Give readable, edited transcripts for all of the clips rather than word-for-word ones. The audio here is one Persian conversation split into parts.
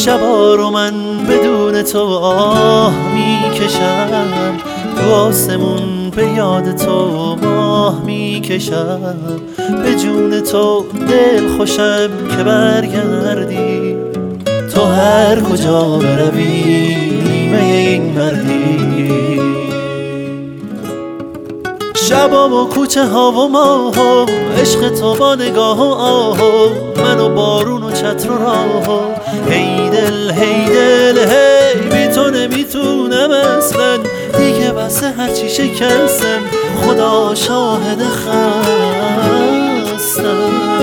شبا رو من بدون تو آه میکشم، تو آسمون به یاد تو ماه میکشم، به جون تو دل خوشم که برگردی، تو هر کجا بروی نیمه این مردی. شبا و کوچه ها و ماه ها، عشق تو با نگاه و آه، من و بارون و چتر و راه. هی دل هی دل هی، بی تو نمیتونم اصلا، دیگه بس هرچی شکستم، خدا شاهد خستم.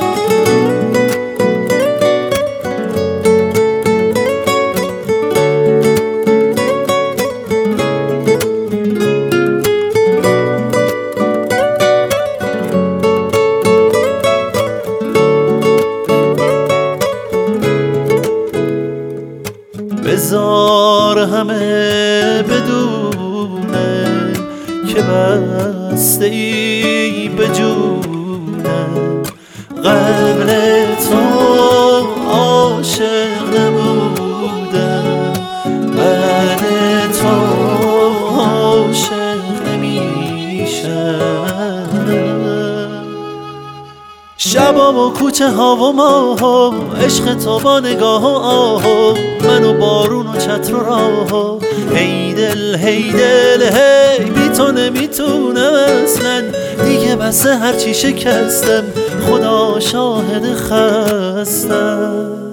بذار همه بدونه که بسته ای به جونه، قبل تو عاشق نبودم، بعد تو عاشق نمیشم. شبا و کوچه ها و ماه ها، عشق تو با نگاه و آه، من و بارون و چتر و راه. هی دل هی دل هی، بی تو نمیتونم اصلا، دیگه بس هرچی شکستم، خدا شاهد خستم.